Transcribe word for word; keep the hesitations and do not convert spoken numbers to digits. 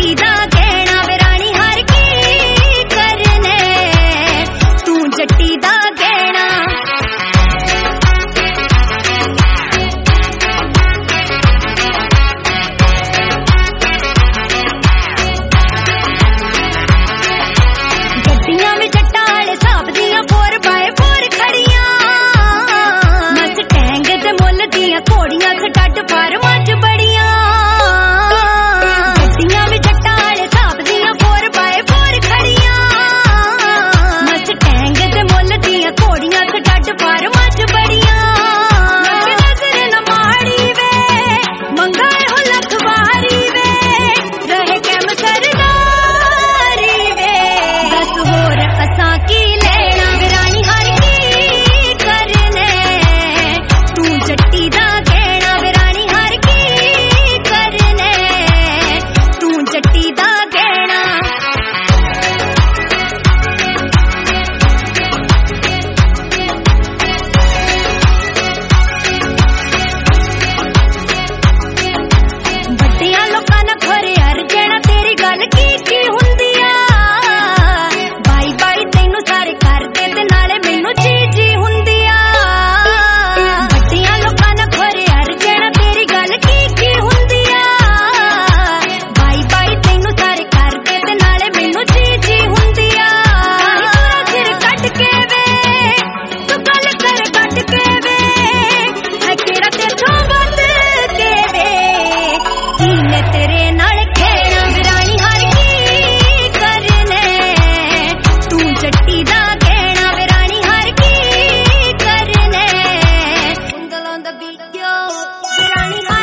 जट्टी दा गहना वे रानी हर की करने तू जट्टी दा गहना गड्डियां में जट्टां वाले साहब दियां फोर बाय फोर खड़ियां मस्टैंग ते मुੱਲ ਦੀਆਂ घोड़ियां सटट फार्मां च बड़ियां गड्डियां में जट्टां वाले साहब दियां फोर बाय फोर खड़ियां मस्टैंग ते मुੱਲ ਦੀਆਂ घोड़ियां सटट फार्मां च बड़ियां नजर न माड़ी वे मंगा हो लखवारी वे रहे कैम सरदारी वे दस होर असां की लेना वे रानी हर की करने तू जट्टी दा गहना वे रानी हर की करने तू जट्टी दा गहना ਵੱਡਿਆਂ ਲੋਕਾਂ ਨਾਲ ਖੋਰੇ ਹਰ ਜਣਾ ਤੇਰੀ ਗੱਲ ਕੀ ਕੀ ਹੁੰਦੀ ਆ ਬਾਈ ਬਾਈ ਤੈਨੂੰ ਸਾਰੇ ਕਰਦੇ ਤੇ ਨਾਲੇ ਮੈਨੂੰ ਜੀ ਜੀ ਹੁੰਦੀ ਆ ਵੱਡਿਆਂ ਲੋਕਾਂ ਨਾਲ ਖੋਰੇ ਹਰ ਜਣਾ ਤੇਰੀ ਗੱਲ ਕੀ ਕੀ ਹੁੰਦੀ ਆ ਬਾਈ ਬਾਈ ਤੈਨੂੰ ਸਾਰੇ ਕਰਦੇ ਤੇ ਨਾਲੇ ਮੈਨੂੰ ਜੀ ਜੀ ਹੁੰਦੀ ਆ ਤੇਰਾ ਸਿਰ ਕੱਟ ਕੇ ਵੇ ਤੂੰ ਗੱਲ ਕਰ ਕੱਟ ਕੇ ਵੇ ਹੈ ਕਿਹੜਾ ਤੇਥੋਂ ਵੱਧ ਕੇ ਵੇ ਕੀਨੇ ਤੇਰੇ ਨਾਲ ਖੇਣਾ ਵੇ ਰਾਣੀ ਹਰ ਕੀ ਕਰਨੇ ਤੂੰ ਜੱਟੀ ਦਾ ਗਹਿਣਾ ਵੇ ਰਾਣੀ ਹਰ ਕੀ ਕਰਨੇ ਉਂਗਲ on the beat yo way Rani